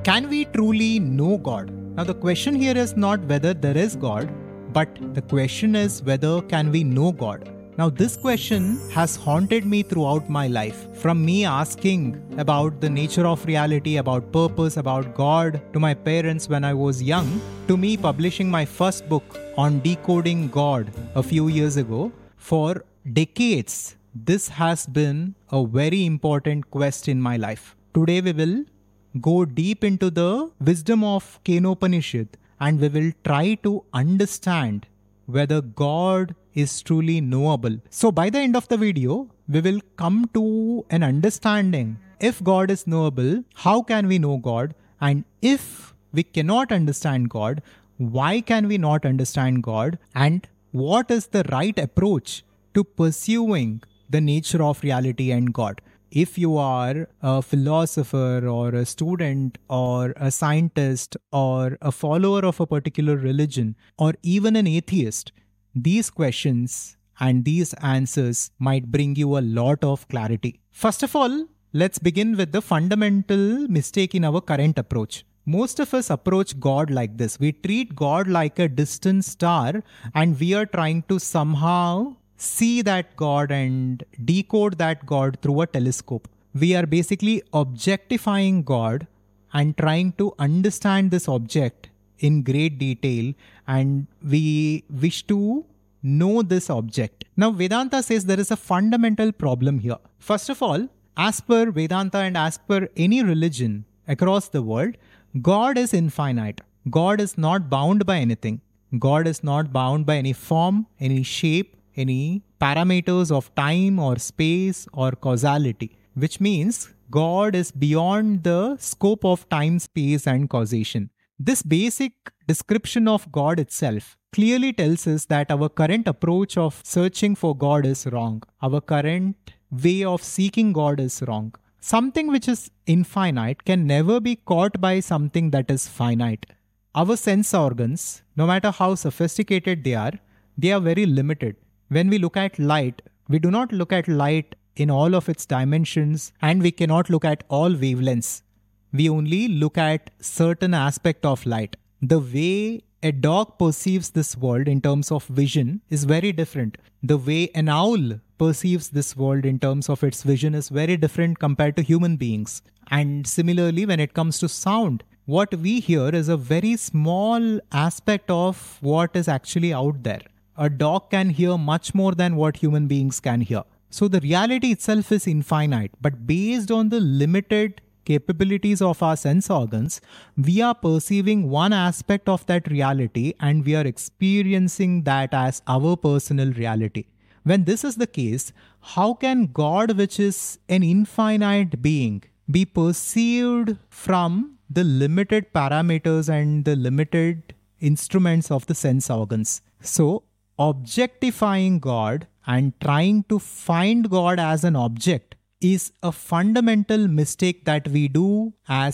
Can we truly know God? Now the question here is not whether there is God, but the question is whether can we know God? Now this question has haunted me throughout my life. From me asking about the nature of reality, about purpose, about God to my parents when I was young, to me publishing my first book on decoding God a few years ago. For decades, this has been a very important quest in my life. Today we will go deep into the wisdom of Kenopanishad and we will try to understand whether God is truly knowable. So by the end of the video, we will come to an understanding. If God is knowable, how can we know God? And if we cannot understand God, why can we not understand God? And what is the right approach to pursuing the nature of reality and God? If you are a philosopher or a student or a scientist or a follower of a particular religion or even an atheist, these questions and these answers might bring you a lot of clarity. First of all, let's begin with the fundamental mistake in our current approach. Most of us approach God like this. We treat God like a distant star and we are trying to somehow see that God and decode that God through a telescope. We are basically objectifying God and trying to understand this object in great detail, and we wish to know this object. Now Vedanta says there is a fundamental problem here. First of all, as per Vedanta and as per any religion across the world, God is infinite. God is not bound by anything. God is not bound by any form, any shape, any parameters of time or space or causality, which means God is beyond the scope of time, space and causation. This basic description of God itself clearly tells us that our current approach of searching for God is wrong. Our current way of seeking God is wrong. Something which is infinite can never be caught by something that is finite. Our sense organs, no matter how sophisticated they are very limited. When we look at light, we do not look at light in all of its dimensions and we cannot look at all wavelengths. We only look at certain aspect of light. The way a dog perceives this world in terms of vision is very different. The way an owl perceives this world in terms of its vision is very different compared to human beings. And similarly, when it comes to sound, what we hear is a very small aspect of what is actually out there. A dog can hear much more than what human beings can hear. So the reality itself is infinite, but based on the limited capabilities of our sense organs, we are perceiving one aspect of that reality and we are experiencing that as our personal reality. When this is the case, how can God, which is an infinite being, be perceived from the limited parameters and the limited instruments of the sense organs? So, objectifying God and trying to find God as an object is a fundamental mistake that we do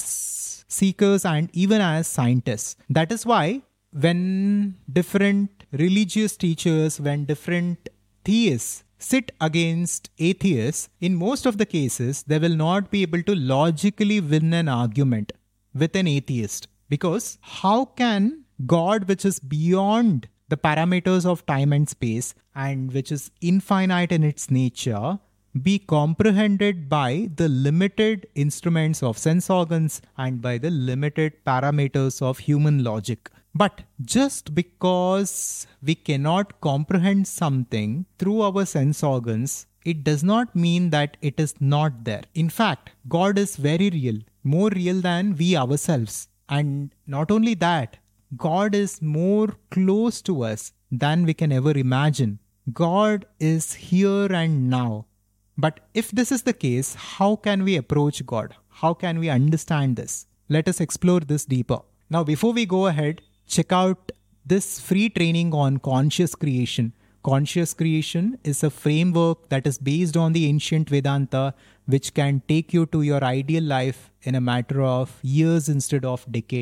as seekers and even as scientists. That is why when different religious teachers, when different theists sit against atheists, in most of the cases, they will not be able to logically win an argument with an atheist. Because how can God, which is beyond the parameters of time and space and which is infinite in its nature, be comprehended by the limited instruments of sense organs and by the limited parameters of human logic? But just because we cannot comprehend something through our sense organs, it does not mean that it is not there. In fact, God is very real, more real than we ourselves. And not only that, God is more close to us than we can ever imagine. God is here and now. But if this is the case, how can we approach God? How can we understand this? Let us explore this deeper. Now, before we go ahead, check out this free training on conscious creation. Conscious creation is a framework that is based on the ancient Vedanta, which can take you to your ideal life in a matter of years instead of decades.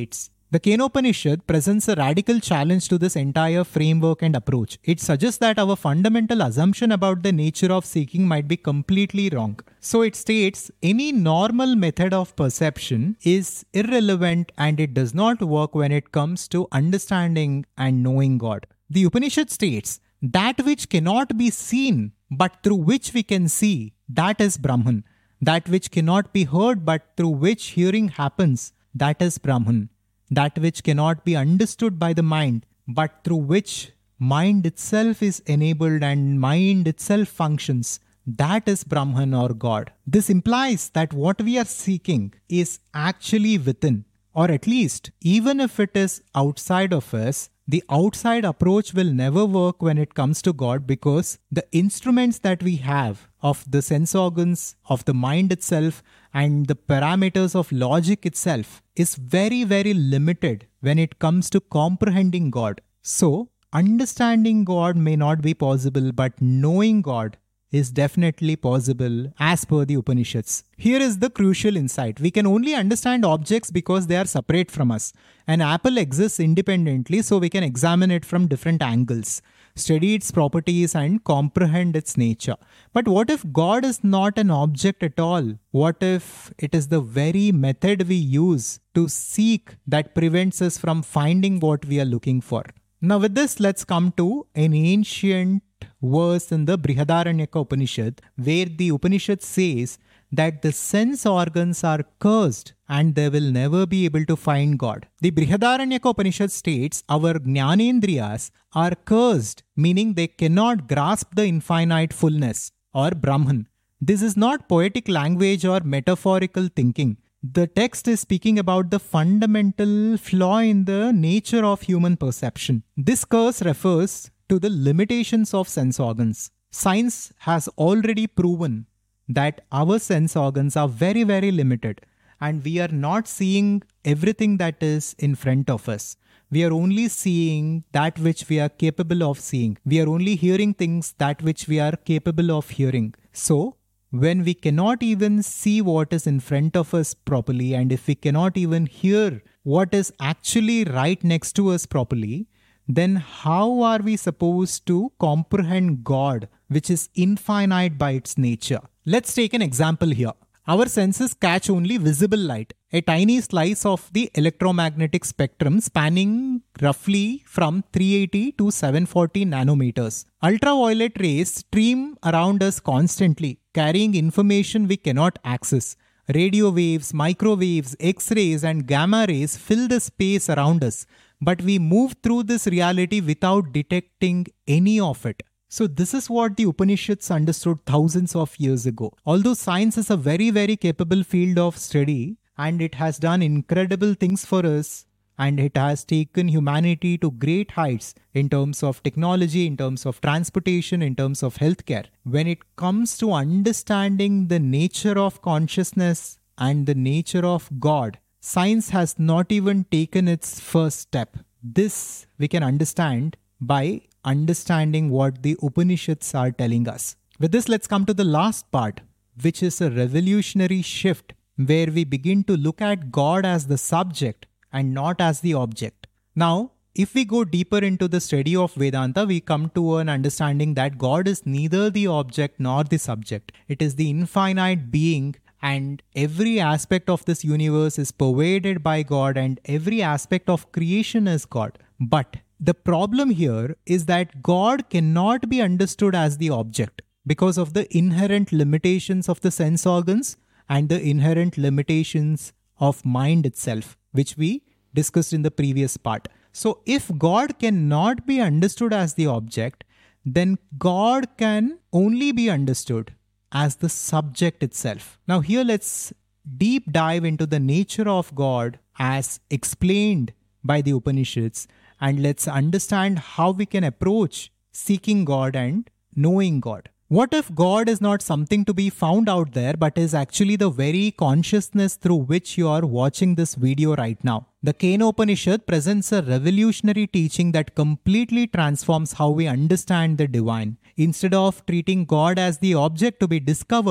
The Kenopanishad presents a radical challenge to this entire framework and approach. It suggests that our fundamental assumption about the nature of seeking might be completely wrong. So it states any normal method of perception is irrelevant and it does not work when it comes to understanding and knowing God. The Upanishad states that which cannot be seen but through which we can see, that is Brahman. That which cannot be heard but through which hearing happens, that is Brahman. That which cannot be understood by the mind, but through which mind itself is enabled and mind itself functions, that is Brahman or God. This implies that what we are seeking is actually within, or at least, even if it is outside of us, the outside approach will never work when it comes to God, because the instruments that we have of the sense organs, of the mind itself, and the parameters of logic itself is very, very limited when it comes to comprehending God. So, understanding God may not be possible, but knowing God is definitely possible as per the Upanishads. Here is the crucial insight. We can only understand objects because they are separate from us. An apple exists independently, so we can examine it from different angles, study its properties and comprehend its nature. But what if God is not an object at all? What if it is the very method we use to seek that prevents us from finding what we are looking for? Now with this, let's come to an ancient verse in the Brihadaranyaka Upanishad, where the Upanishad says that the sense organs are cursed and they will never be able to find God. The Brihadaranyaka Upanishad states our Jnanendriyas are cursed, meaning they cannot grasp the infinite fullness or Brahman. This is not poetic language or metaphorical thinking. The text is speaking about the fundamental flaw in the nature of human perception. This curse refers to the limitations of sense organs. Science has already proven that our sense organs are very, very limited, and we are not seeing everything that is in front of us. We are only seeing that which we are capable of seeing. We are only hearing things that which we are capable of hearing. So, when we cannot even see what is in front of us properly, and if we cannot even hear what is actually right next to us properly, then how are we supposed to comprehend God, which is infinite by its nature? Let's take an example here. Our senses catch only visible light, a tiny slice of the electromagnetic spectrum spanning roughly from 380 to 740 nanometers. Ultraviolet rays stream around us constantly, carrying information we cannot access. Radio waves, microwaves, X-rays and gamma rays fill the space around us, but we move through this reality without detecting any of it. So this is what the Upanishads understood thousands of years ago. Although science is a very, very capable field of study, and it has done incredible things for us, and it has taken humanity to great heights in terms of technology, in terms of transportation, in terms of healthcare. When it comes to understanding the nature of consciousness and the nature of God, science has not even taken its first step. This we can understand by understanding what the Upanishads are telling us. With this, let's come to the last part, which is a revolutionary shift where we begin to look at God as the subject and not as the object. Now, if we go deeper into the study of Vedanta, we come to an understanding that God is neither the object nor the subject. It is the infinite being, and every aspect of this universe is pervaded by God, and every aspect of creation is God. But the problem here is that God cannot be understood as the object because of the inherent limitations of the sense organs and the inherent limitations of mind itself, which we discussed in the previous part. So if God cannot be understood as the object, then God can only be understood as the subject itself. Now here let's deep dive into the nature of God as explained by the Upanishads, and let's understand how we can approach seeking God and knowing God. What if God is not something to be found out there, but is actually the very consciousness through which you are watching this video right now? The Kenopanishad presents a revolutionary teaching that completely transforms how we understand the divine. Instead of treating God as the object to be discovered,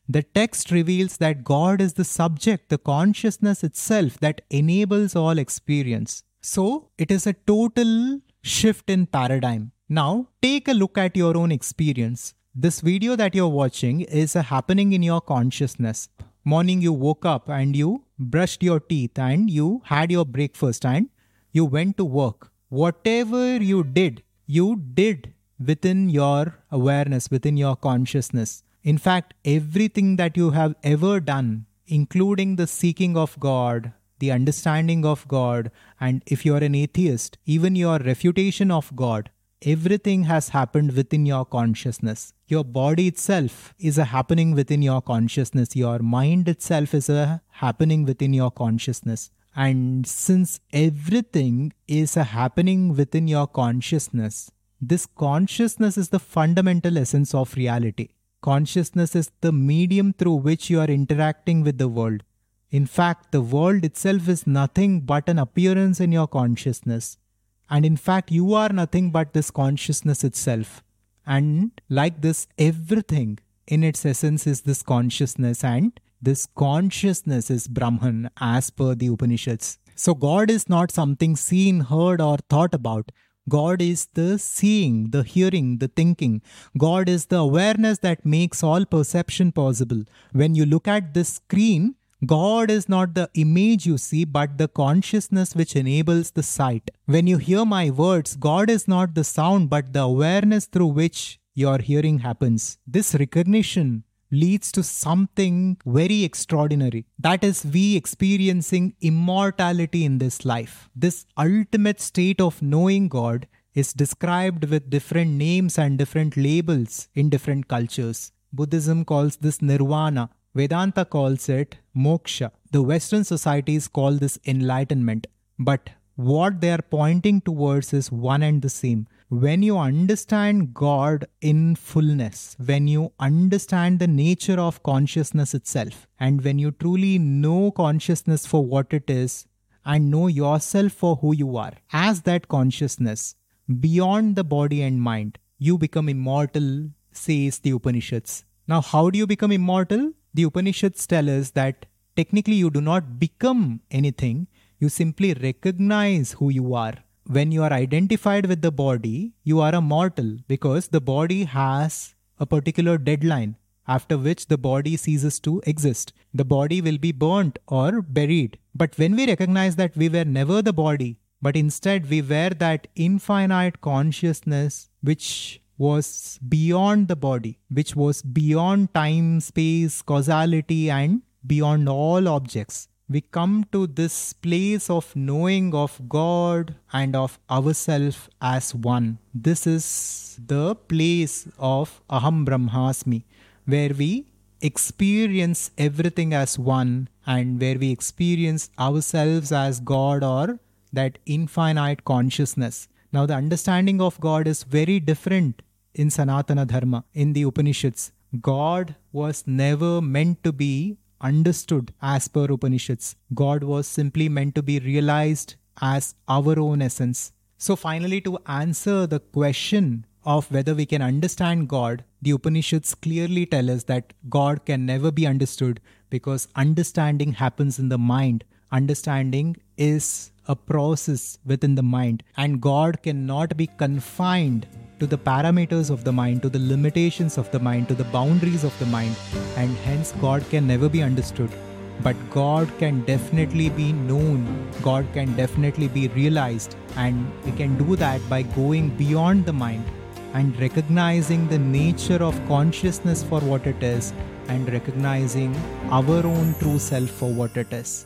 The text reveals that God is the subject, the consciousness itself that enables all experience. So, it is a total shift in paradigm. Now, take a look at your own experience. This video that you're watching is a happening in your consciousness. Morning you woke up and you brushed your teeth and you had your breakfast and you went to work. Whatever you did within your awareness, within your consciousness. In fact, everything that you have ever done, including the seeking of God, the understanding of God, and if you are an atheist, even your refutation of God, everything has happened within your consciousness. Your body itself is a happening within your consciousness. Your mind itself is a happening within your consciousness. And since everything is a happening within your consciousness, this consciousness is the fundamental essence of reality. Consciousness is the medium through which you are interacting with the world. In fact, the world itself is nothing but an appearance in your consciousness. And in fact, you are nothing but this consciousness itself. And like this, everything in its essence is this consciousness, and this consciousness is Brahman as per the Upanishads. So God is not something seen, heard or thought about. God is the seeing, the hearing, the thinking. God is the awareness that makes all perception possible. When you look at this screen, God is not the image you see, but the consciousness which enables the sight. When you hear my words, God is not the sound, but the awareness through which your hearing happens. This recognition leads to something very extraordinary. That is, we experiencing immortality in this life. This ultimate state of knowing God is described with different names and different labels in different cultures. Buddhism calls this nirvana. Vedanta calls it moksha. The Western societies call this enlightenment. But what they are pointing towards is one and the same. When you understand God in fullness, when you understand the nature of consciousness itself, and when you truly know consciousness for what it is, and know yourself for who you are, as that consciousness, beyond the body and mind, you become immortal, says the Upanishads. Now, how do you become immortal? The Upanishads tell us that technically you do not become anything, you simply recognize who you are. When you are identified with the body, you are a mortal because the body has a particular deadline after which the body ceases to exist. The body will be burnt or buried. But when we recognize that we were never the body, but instead we were that infinite consciousness which was beyond the body, which was beyond time, space, causality, and beyond all objects, we come to this place of knowing of God and of ourselves as one. This is the place of Aham Brahmasmi, where we experience everything as one and where we experience ourselves as God or that infinite consciousness. Now, the understanding of God is very different in Sanatana Dharma, in the Upanishads. God was never meant to be understood as per Upanishads. God was simply meant to be realized as our own essence. So finally, to answer the question of whether we can understand God, the Upanishads clearly tell us that God can never be understood because understanding happens in the mind. Understanding is a process within the mind, and God cannot be confined to the parameters of the mind, to the limitations of the mind, to the boundaries of the mind, and hence God can never be understood. But God can definitely be known, God can definitely be realized, and we can do that by going beyond the mind and recognizing the nature of consciousness for what it is and recognizing our own true self for what it is.